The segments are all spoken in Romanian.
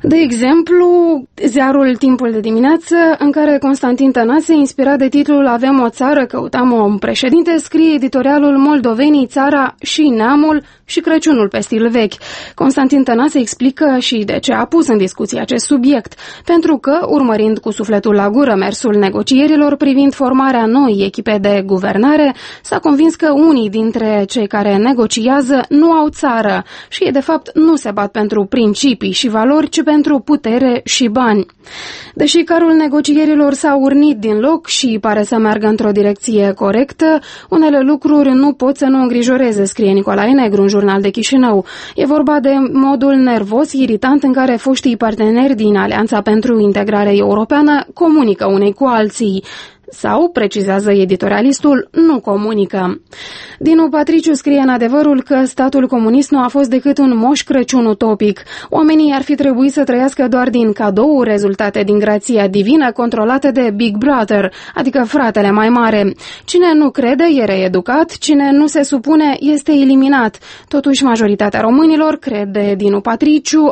De exemplu, ziarul Timpul de dimineață, în care Constantin Tănase, inspirat de titlul Avem o țară, căutam un președinte, scrie editorialul Moldovenii, țara și neamul și Crăciunul pe stil vechi. Constantin Tănase explică și de ce a pus în discuție acest subiect, pentru că, urmărind cu sufletul la gură mersul negocierilor privind formarea noii echipe de guvernare, s-a convins că unii dintre cei care negociază nu au țară și ei de fapt nu se bat pentru principii și valori, ci pentru putere și bani. Deși carul negocierilor s-a urnit din loc și pare să meargă într-o direcție corectă, unele lucruri nu pot să nu îngrijoreze, scrie Nicolae Negru în Jurnal de Chișinău. E vorba de modul nervos, iritant în care foștii parteneri din Alianța pentru Integrare Europeană comunică unei cu alții. Sau, precizează editorialistul, nu comunică. Dinu Patriciu scrie în Adevărul că statul comunist nu a fost decât un Moș Crăciun utopic. Oamenii ar fi trebuit să trăiască doar din cadouri rezultate din grația divină controlată de Big Brother, adică fratele mai mare. Cine nu crede e reeducat, cine nu se supune este eliminat. Totuși, majoritatea românilor, crede Dinu Patriciu,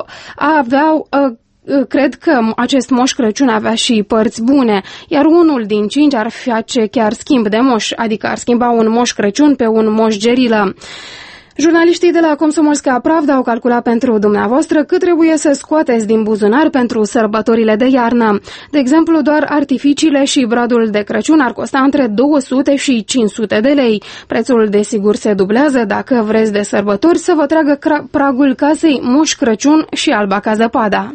cred că acest Moș Crăciun avea și părți bune, iar unul din 5 ar face chiar schimb de moș, adică ar schimba un Moș Crăciun pe un Moș Gerilă. Jurnaliștii de la Komsomolska Pravda au calculat pentru dumneavoastră cât trebuie să scoateți din buzunar pentru sărbătorile de iarnă. De exemplu, doar artificiile și bradul de Crăciun ar costa între 200 și 500 de lei. Prețul desigur se dublează dacă vreți de sărbători să vă tragă pragul casei Moș Crăciun și alba ca zăpada.